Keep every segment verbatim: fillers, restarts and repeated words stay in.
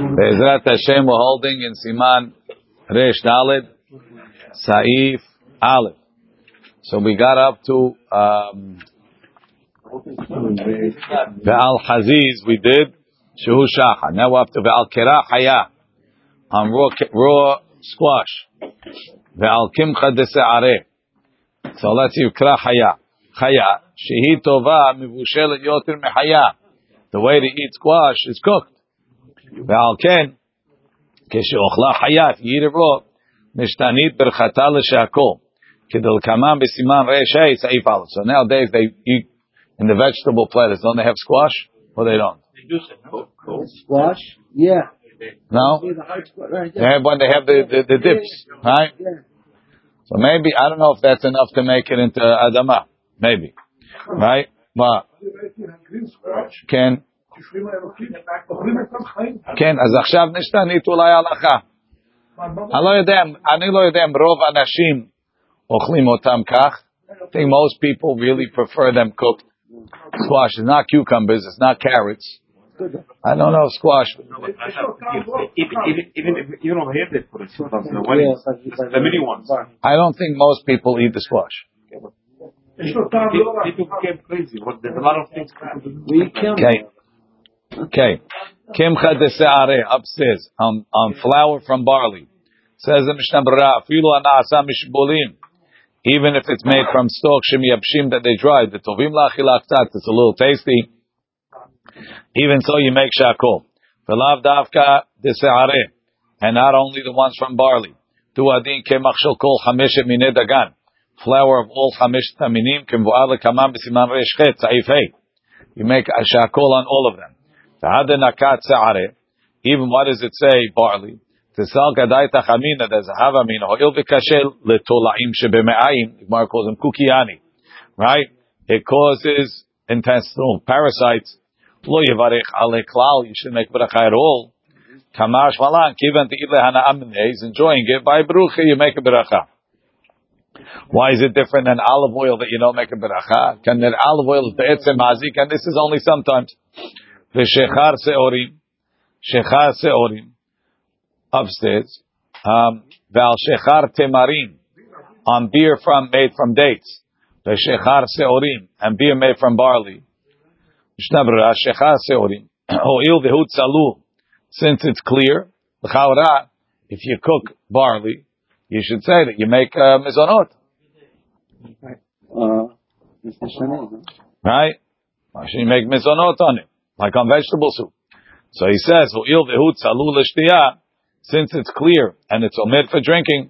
Be'ezrat Hashem, we're holding in Siman Resh Daled, Saif Aleph. So we got up to um, Ve'al Haziz, we did Shehu Shacha. Now we're up to Ve'al Kera Haya, on raw, raw squash. Ve'al Kimcha Dese'areh. So let's see, Kera Haya. Chaya, Shehi Tova Mivushelet Yoter Mechaya. The way to eat squash is cooked. Ve'al Ken, Kesheochla Haya, if you eat it raw, Mishtanit Berchata L'Shakol. Kedel Kaman B'Siman Resh Hey Saif Aleph. So nowadays they eat in the vegetable platters. Don't they have squash? Or they don't? They do no? Squash? Yeah. No? Right. They have when they have the, the, the dips, right? Yeah. So maybe, I don't know if that's enough to make it into Adama. Maybe. Right? But, Ken, כן, אז עכשיו נשתנית אולי הלכה. אני לא יודע, אני לא יודע, רוב האנשים אוכלים אותם כך. I think most people really prefer them cooked. Squash is not cucumbers, it's not carrots. I don't know squash. Even, even, even, even over here they put it sometimes in the weddings. The mini ones. I don't think most people eat the squash. People get crazy. There's a lot of things people do. Okay. Okay. Kimcha dese'areh, upstairs, on, on flour from barley. Says the Mishnah Berurah, afilu ana'asa mishbolim. Even if it's made from stalks, shemiyabshim, that they dried, the tovim la'achila k'tat, it's a little tasty. Even so, you make shakol. V'lav davka dese'areh. And not only the ones from barley. Tu adin kemach shel kol chameshet minei dagan. Flour of all chameshet aminim, kemvu'ad lekamam b'siman resh chet, tza'if hey. You make a shakol on all of them. Even what does it say? Barley. Tisal gadai tachamina. There's a havamina. Ho'il v'kashel letolaim shebeme'ayim. The Gemara calls them kukiyani. Right? It causes intestinal parasites. Lo yivarech ale klal. You should make bracha at all. Kamash malan kivan te'ile hana'amine. He's enjoying it. By brucha you make a bracha. Why is it different than olive oil that you don't make a bracha? Can that olive oil is be'etzem mazik, and this is only sometimes. V'shechar se'orim, shechar se'orim, upstairs. Um, V'al shechar temarim, on beer from made from dates. V'shechar se'orim, and beer made from barley. Mishnah Berurah, shechar se'orim. Ho'il v'hu tzalu, since it's clear. L'chaora, if you cook barley, you should say that you make uh, mizonot. Uh, right? Why should you make mizonot on it? Like on vegetable soup. So he says, since it's clear and it's omed for drinking,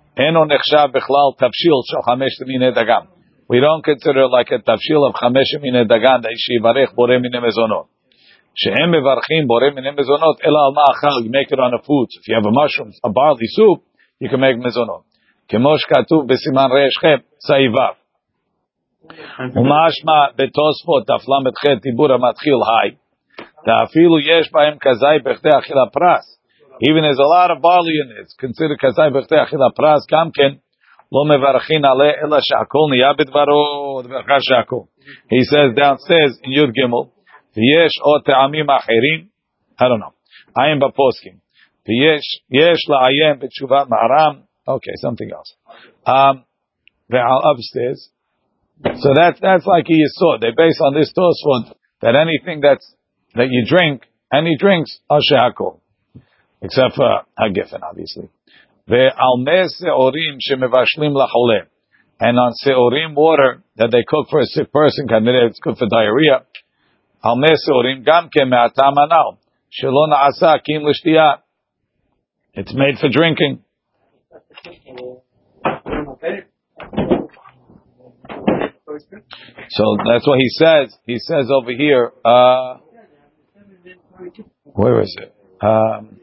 we don't consider like a tafshil of chamesh mine dagan that yivarech borei mine mezonot. She'em mevarchim borei mine mezonot ela al ma'achal. You make it on a food. So if you have a mushroom, a barley soup, you can make mezonot. Kemosh katuv besiman reish chet saivav. Umashma betosfot aflam betchet tibura matchil hai. Ta'afilu yesh ba'em kazai b'chtei achila pras. Even there's a lot of barley in it. It's considered kazai b'chtei achila pras. Kamken lo mevarchin ale ela shakol niya b'dvaro d'vercha shakol. He says downstairs in Yud Gimel, v'yesh o te'amim acherim. I don't know. Ayim b'poskim. V'yesh yesh la'ayem b'tshuvat ma'aram. Okay, something else. Um, ve'al upstairs. So that's that's like a yesod. They base on this tosfot that anything that's that you drink, any drinks are shehakol, except for hagefen, obviously. Ve'almeh seorim shemevashlim lacholeh, and on seorim water that they cook for a sick person, it's good for diarrhea. Almeh seorim gam ke me'atam anal shelo na'asa kim l'shtiyah. It's made for drinking. So that's what he says. He says over here, uh, where is it? Um,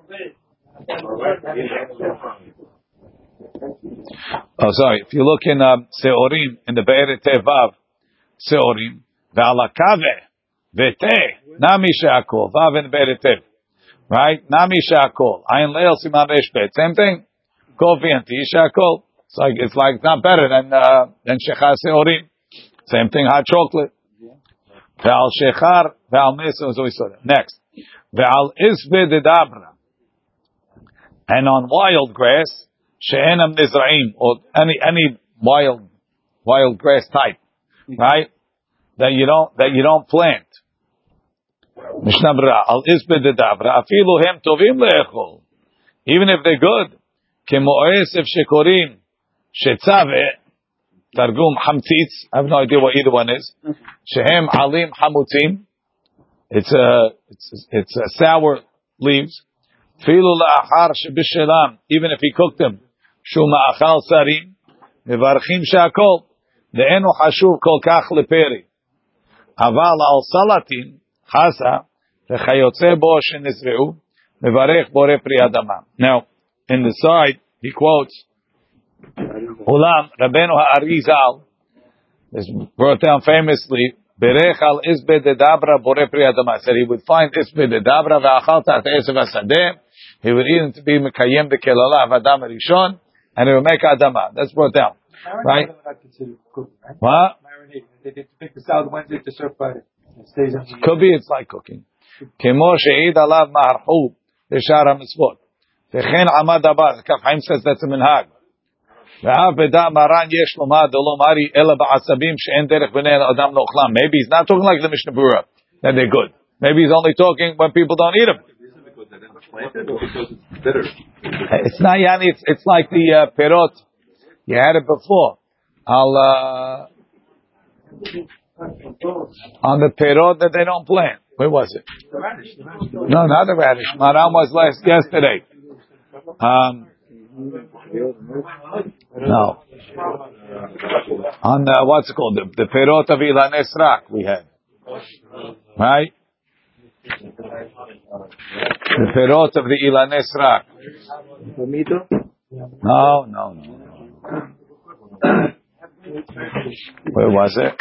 oh, sorry. If you look in um, Seorim, in the Be'er Tevav, Seorim, Ve'alakave, Ve'te, Nami She'akol, Vav in Be'er Tev, right? Nami She'akol, Ayin Leil Siman Resh Bet, same thing. Kofi and Ti She'akol. It's like, it's like, it's not better than, uh, than Shechar Seorim. Same thing, hot chocolate. Ve'al Shechar, Ve'al Mesa, so we saw that. Next. Ve'al isbe de dabra. And on wild grass, she'enam nizraim, or any, any wild, wild grass type, right? That you don't, that you don't plant. Mishnah Bra, al isbe de dabra, afilu hem tovim le'echol. Even if they're good, kemo'esef shekorim, shetzave, targum hamtitz, I have no idea what either one is. Shehem alim hamutzim, it's a, it's, it's a sour leaves. Filu la'achar shebishelam, even if he cooked them. Shu ma'achal sarim, mevarchim shakol, de'enu hashuv kol kach leperi. Aval al salatin, chasa, v'chayotze bo shenizveu, mevarech bore pri adama. Now, in the side, he quotes, Ulam, Rabbeinu Ha'arizal, is brought down famously, Berech al isbe de dabra bore pri adama. Said he would find isbe de dabra v'achal ta'at esev hasadeh. He would eat it to be mekayem bekelala v'adam rishon, and he would make adama. That's brought down, right? What? They take the salad Wednesday to serve Friday. It stays on. Could be it's like cooking. Kemo she'id alav ma'arhu l'shar ha'mitzvot. V'chen amad abad. Kaf Chaim says that's a minhag. Ve'av b'da maran yesh lomad lo mari ela ba'asabim she'en derech b'nei adam lo'chlam. Maybe he's not talking like the Mishnah Berurah that they're good. Maybe he's only talking when people don't eat them. It's not yani. It's it's like the uh, perot. You had it before. I'll uh, on the perot that they don't plant. Where was it? The radish, the radish. No, not the radish. Maram was last yesterday. Um, no. On uh, what's it called? The, the perot of Ilan Esrak we had, right? The perot of the Ilan Esrak. No, no, no. Where was it?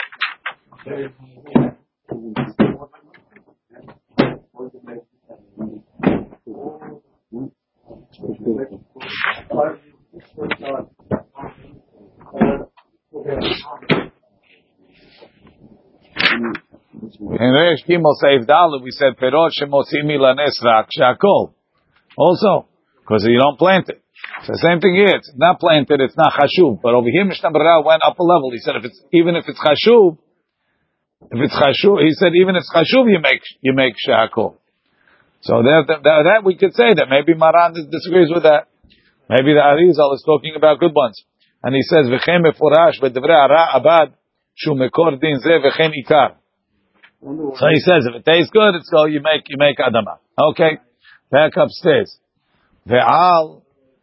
In Reish Gimel Seif Dalet, we said perot shemotzim Ilan Esrak shakol. Also, because you don't plant it. It's the same thing here. It's not planted, it's not chashuv. But over here, Mishnah Berurah went up a level. He said, if it's even if it's chashuv, if it's chashuv, he said, even if it's chashuv, you make you make shakol. So that, that that we could say that maybe Maran disagrees with that. Maybe the Arizal is talking about good ones, and he says, "V'chem mefurash v'devrei ara abad shu mekor din ze v'chem ikar." So he says, if it tastes good, it's all you make you make adama. Okay, back upstairs. Ve'al.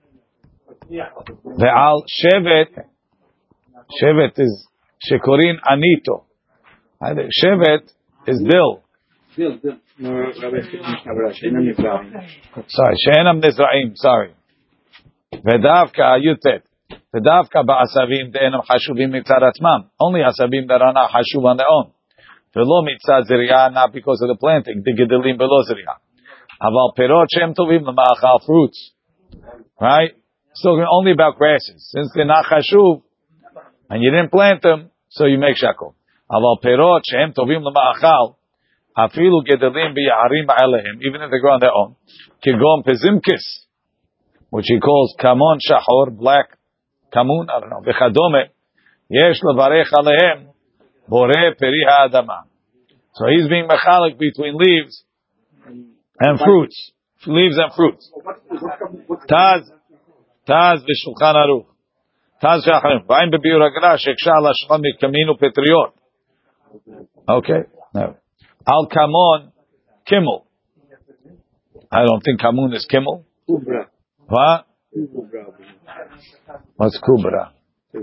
Ve'al shevet, shevet is shekorin anito. Shevet is dill. Sorry, she'enam nizraim. Sorry. Ve'davka yutet. Ve'davka ba'asavim de'enam hashuvim mitzad atzmam. Only asavim that are not hashuv on their own. Ve'lo mitzad ziriyah, not because of the planting. Digedelim below ziriyah. Aval perot shem tovim l'ma'achal, fruits. Right? It's talking only about grasses. Since they're not chashuv, and you didn't plant them, so you make shakol. Aval perot shehem tovim l'ma'achal, afilu gedelim bi'yarim alehem, even if they grow on their own. Kigom pezimkis, which he calls kamon shahor, black kamun, I don't know, v'chadome, yesh levarech alehem, bore peri ha'adama. So he's being mechalik between leaves and fruits. Leaves and fruits. Taz, Taz v'shulchan aruch. Taz v'acharim. V'ayim bebiur hagra sheksha ala shchon mikaminu petriot. Okay. No. Al kamon, kimmel. I don't think kamun is kimmel. Kubra. What? What's kubra?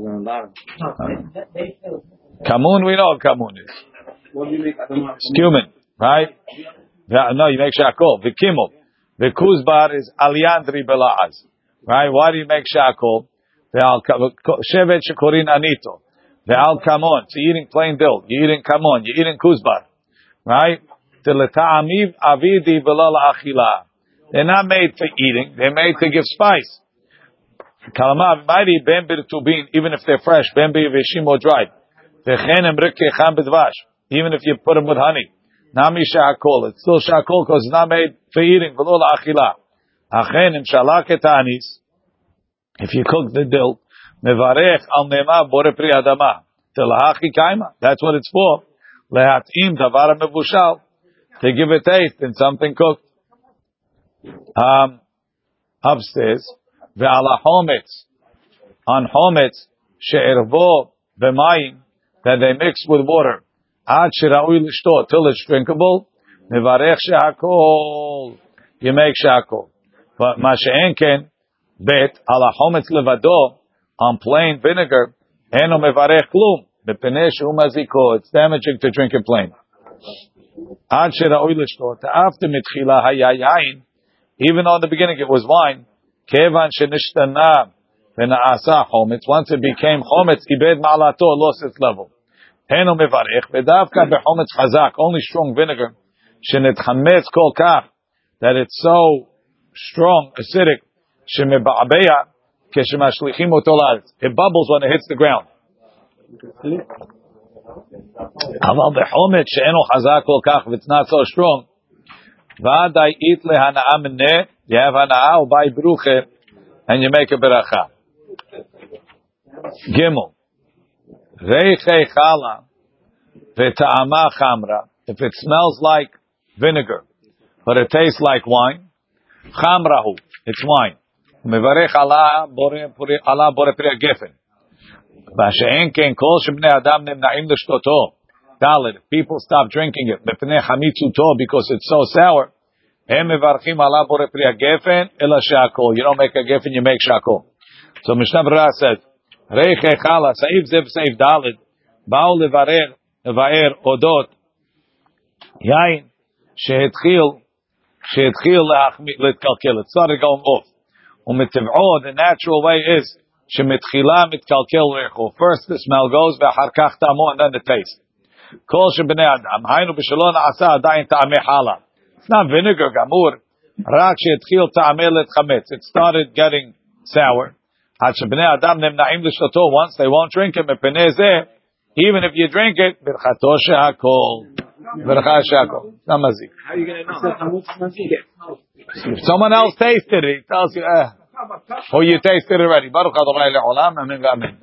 Kamun, we know what kamun is. It's cumin, right? No, you make shakol. The kimmel. The kuzbar is aliandri belaz. Right? Why do you make shakol? The al shevet shekorin anito. The al kamon. So you're eating plain dill. You're eating kamon. You're eating kuzbar. Right? Teleta'amiv avidi belal achila. They're not made for eating. They're made to give spice. Kalamav mighty ben birtubin, even if they're fresh. Ben v'shim or dried. V'chenem rikkecham b'dvash. Even if you put them with honey. Nami she'akol. It's still she'akol because it's not made for eating. V'lo la'achila. Achen im shalak et anis. If you cook the dill, mevarech al nema bore pri adama. Telahachi kaima. That's what it's for. Lehatim davar mevushal. To give a taste in something cooked. Um, upstairs. Ve'ala hometz. On hometz. She'ervo b'mayim. That they mix with water. Ad shira'ui l'shto. Till it's drinkable. Mevarech she'akol. You make she'akol. But ma she'en ken. Bet ala hometz levado. On plain vinegar. Eno mevarech klum. B'penei she'u maziko. It's damaging to drink it plain. Ad shira'ui l'shto. After mitchila hayayayin. Even though in the beginning it was wine. Kevan she'nishtana. V'na'asa hometz. Once it became hometz, ibed ma'alato, lost its level. Heno mevarech. V'davka behometz chazak. Only strong vinegar. Shenetchametz kol kach. That it's so strong, acidic. Shemeba'abeya. Keshemashlichim oto la'aretz. It bubbles when it hits the ground. Aval behometz she'eno chazak kol kach. If it's not so strong. V'adai it lehana'a mineh. You have hana'a or by bruche. And you make a beracha. Gimel. Reichei chala v'ta'ama chamra. If it smells like vinegar, but it tastes like wine, chamrahu. It's wine. Mevarech ala bore ala bore pri gefen. V'she'en ken kol shebnei adam nemna'im l'shtoto. Dalet. People stop drinking it. Mepnei chamitzuto because it's so sour. Hem mevarchim ala bore pri gefen ela she'akol. You don't make a gefen, you make she'akol. So Mishnah Berurah says, Reichei chala, Saif Zev Saif Dalet, Ba'u levarer, levaer odot, Yain, she'etchil, she'etchil letkalkel. It started going off. U'mitiv'o, the natural way is, she'mitchila mitkalkel reichu. First the smell goes, ve'achar kach ta'amo, and then the taste. Kol shebnei adam, haynu b'shalon asa adayin ta'ameh hala. It's not vinegar, gamur. Rak she'etchil ta'ameh letchametz. It started getting sour. Once they won't drink it, even if you drink it, birchato she'akol. Birchato she'akol. Not mazik. How are you going to know? If someone else tasted it, he tells you, eh. Or you tasted it already. Baruch Adonai le'olam, amen v'amen.